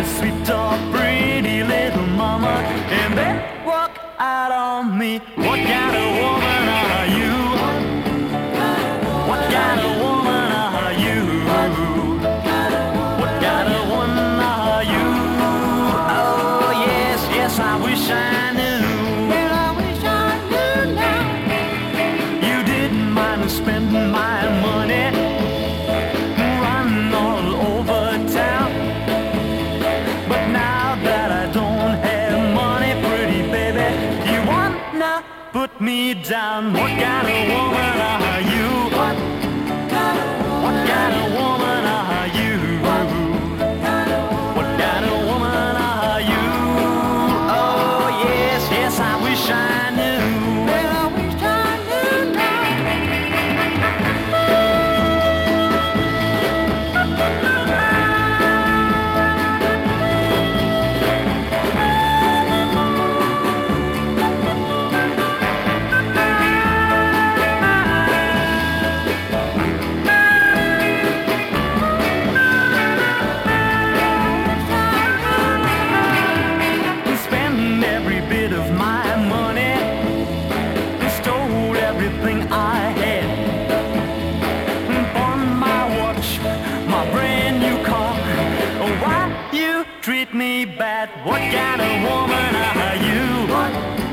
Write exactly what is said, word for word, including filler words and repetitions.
sweet, tall, pretty little mama, and then walk out on me. What kind of woman are you? What kind of woman are you? What kind of woman are you? Oh yes, yes, I wish I knew. Well, I wish I knew now. You didn't mind spending my money, running all over town. But now that I don't have money, pretty baby, you wanna put me down. What kind of woman are you? What kind of woman, what kind of woman are you? What kind of woman are you? Oh yes, yes, I wish I knew. Well, I wish I knew now. Spend every bit of my money, stole everything I had, bought my watch, my brand new car. Why you treat me bad? What kind of woman are you? What